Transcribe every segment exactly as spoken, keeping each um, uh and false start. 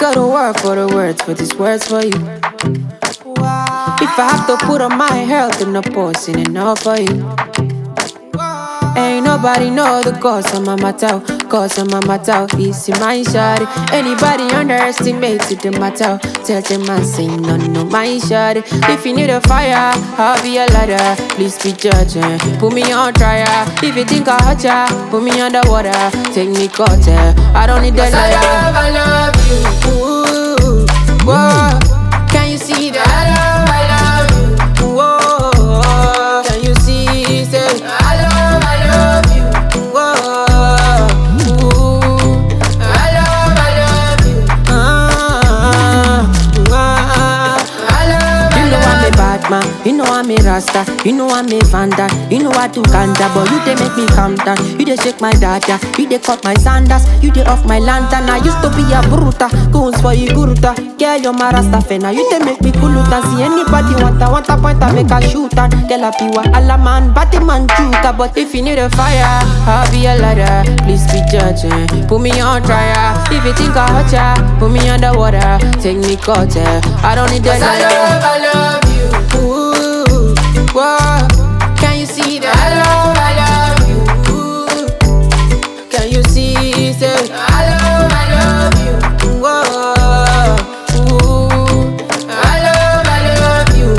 gotta work for the words, for these words for you. If I have to put on my health in the posting enough for you. Ain't nobody know the cause of my matter, cause of my matter. It's in my shawty. Anybody underestimated the matter, tell them I say no, no, my shawty. If you need a fire, I'll be a ladder. Please be judging, put me on trial. If you think I hurt ya, put me underwater. Take me cutter, I don't need the I love, I love you. Ooh, whoa. Can you see that? I love, I love you. Whoa. Can you see? Say I love, I love you. whoa. Ooh. I love, I love you. Ah, ah. I love, I You know I'm love a bad man, you know I'm a rasta, you know I'm a vanda, you know I do ganja, but you they make me calm down, you they shake my data, you they cut my sandals, you they off my lantern. I used to be a bruta, goons for you guruta, girl you're my rasta fena, you they make me kuluta. See anybody want a want a point I make a shoot and girl I be what alla man, batty man juta. But if you need a fire, I'll be a ladder. Please be judging, put me on trial. If you think I hurt ya, put me underwater, take me cutter. I don't need that. I love, I love you. Ooh, whoa. Can you see that? I love, I love you. Ooh, can you see? Say, I love, I love you. whoa. Ooh, I love, I love you.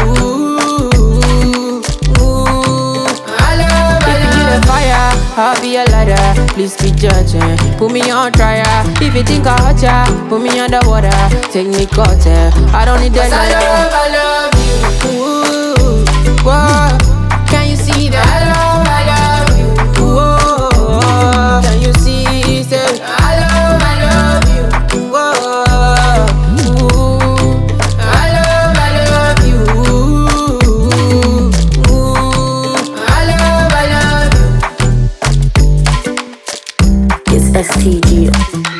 ooh. I love, I If you need love a fire, I'll be a ladder. Please be judging, put me on trial. If you think I hurt ya, put me underwater, take me cutter. I don't need that. I love, I love you. Ooh, whoa. Can you see that? I love, I love you. Whoa. Can you see? Say, I love, I love you. whoa. Ooh, I love, I love you. ooh. I love, I love you. It's S T G.